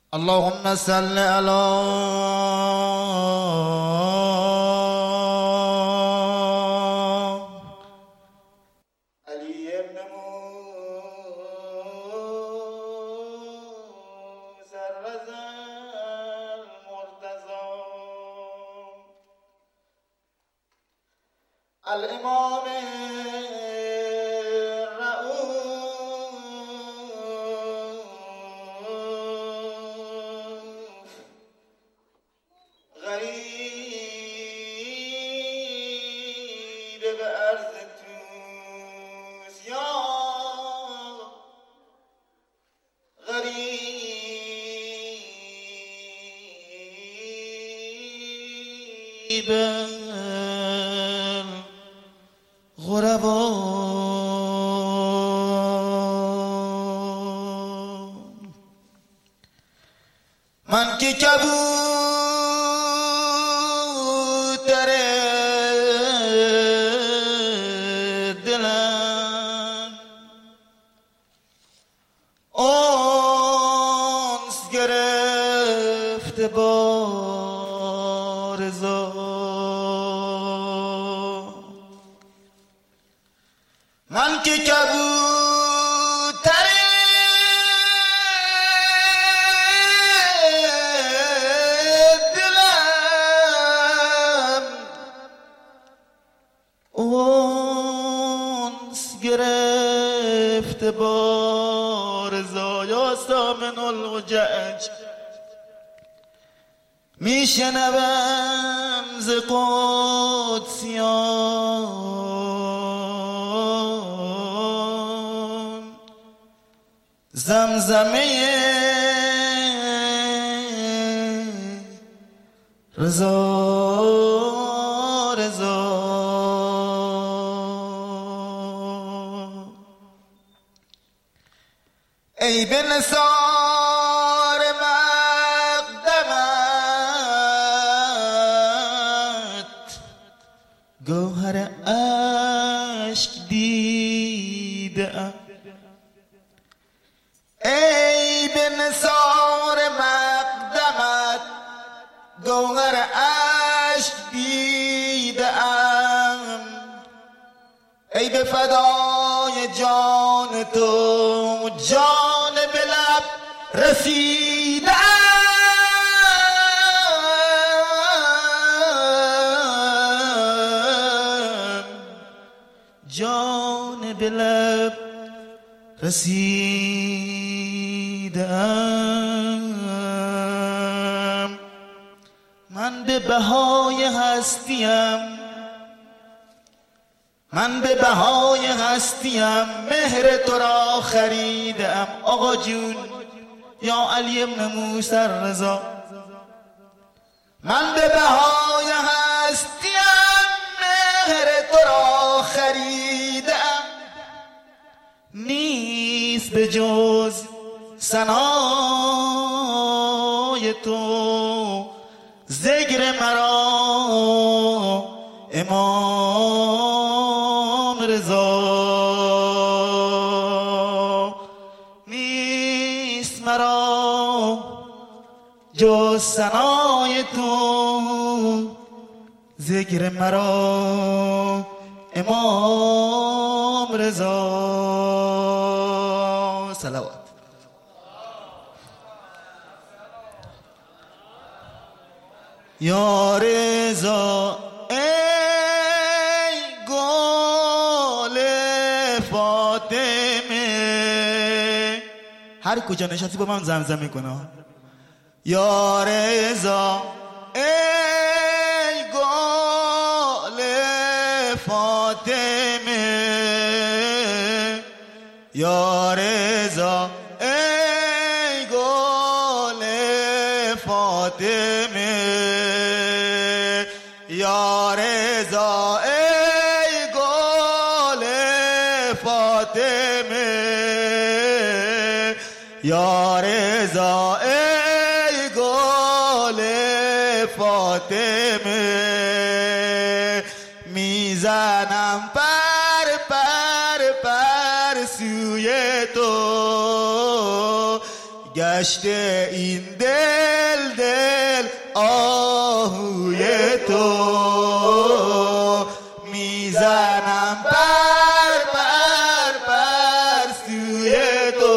اللهم صل على علي بن موسى الرضا المرتضى الإمام غريب بأرض توس يا غريب الغرباء من که کبوتر دلم انس گرفته با رضا من که کبوتر گرفته با رضا یا سامن الحجج میشنوم ز قدسیان زمزمه رضا ای به نثار مقدمت گوهر اشک دیدم ای به نثار مقدمت گوهر اشک دیدم ای به فدای جان تو جان به لب رسیدم جان به لب رسیدم من به بهای هستیم من به بهای هستیم مهر تو را خریدم آقا جون یا علی بن موسی الرضا من به بهای هستیم مهر تو را خریدم نیست به جز ثنای تو ذکر مرا امام رضا نیست مرا جز ثنای تو ذکر مرا امام رضا صلوات یا رضا ای گل فاطمه هر کجا نشستی با من زمزمه کنه یا رضا ای گل فاطمه یا رضا ای گل فاطمه یا رضا ای گل فاطمه یا رضا ای گل فاطمه میزنم پر سوی تو گشته این دل آهوی تو میزنم بر سوی تو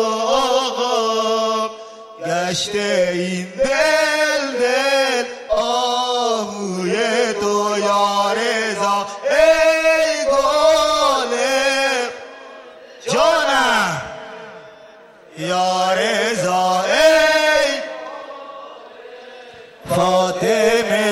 گشته این دل آهوی تو یا رضا ای گل جانم یا رضا ای فاطمه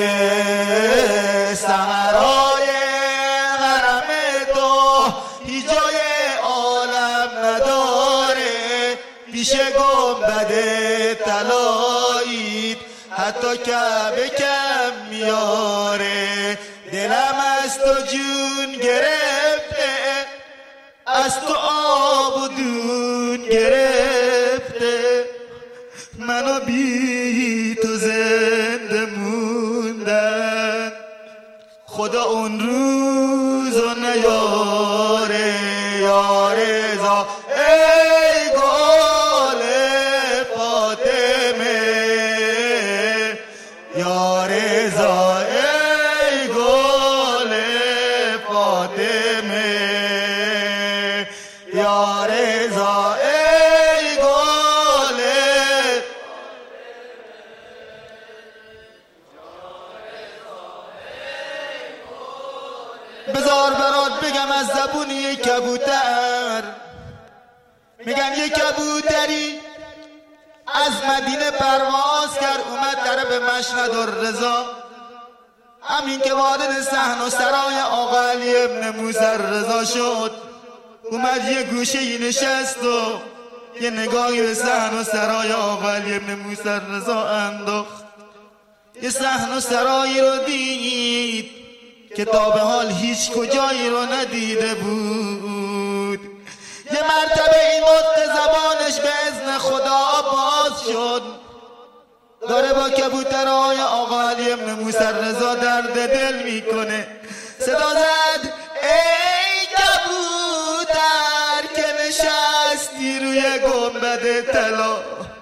سحرای حرم تو هیچ جای عالم نداره پیش گنبد طلاییت حتی کعبه کم میاره دلم از تو جون گرفته از تو آب و دون گرفته منو بی تو زنده موندن خدا اون روزو نیاره یا رضا ای گل فاطمه یا رضا ای گل فاطمه یا رضا ای گل بذار برات بگم از زبون یک کبوتر میگن یک کبوتری از مدینه پرواز کرد اومد طرف مشهد الرضا همین که وارد صحن و سرای آقا علی ابن موسی الرضا شد اومد یه گوشه نشست و یه نگاهی به صحن و سرای آقا علی ابن موسی الرضا انداخت یه صحن و سرایی رو دید که تا به حال هیچ کجایی رو ندیده بود یه مرتبه این نطق زبانش به اذن خدا باز شد داره با کبوترهای آقا علی ابن موسی الرضا درد دل میکنه صدا زد ای کبوتر که نشستی روی گنبد طلا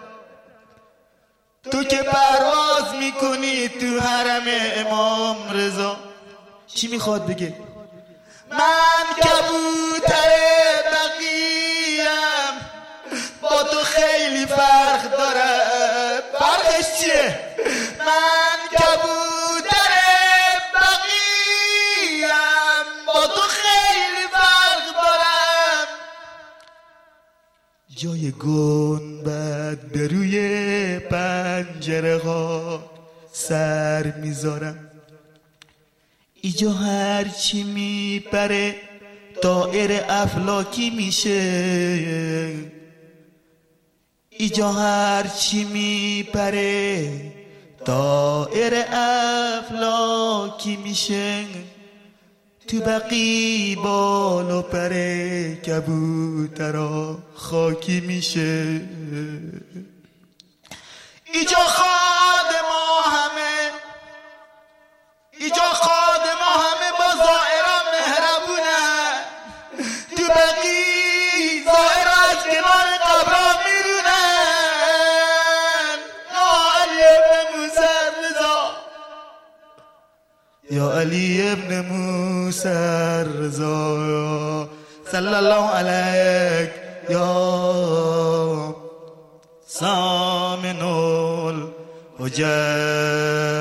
تو که پرواز میکنی تو حرم امام رضا چی میخواد بگه من کبوتر بقیم با تو خیلی فرق داره فرقش چیه من کبوتر بقیم با تو خیلی فرق دارم جای گنبد به روی پنجره ها سر میذارم ایجا هرچی میپره طائر افلاکی میشه ایجا هرچی میپره طائر افلاکی میشه تو بقی بال و پره کبوترا خاکی میشه ایجا خادما همه ایجا خادما همه با زائران مهربونن تو بقی زائر از کنار قبران میرونن یا علی ابن موسی الرضا صلی الله علیک یا سامن الحجت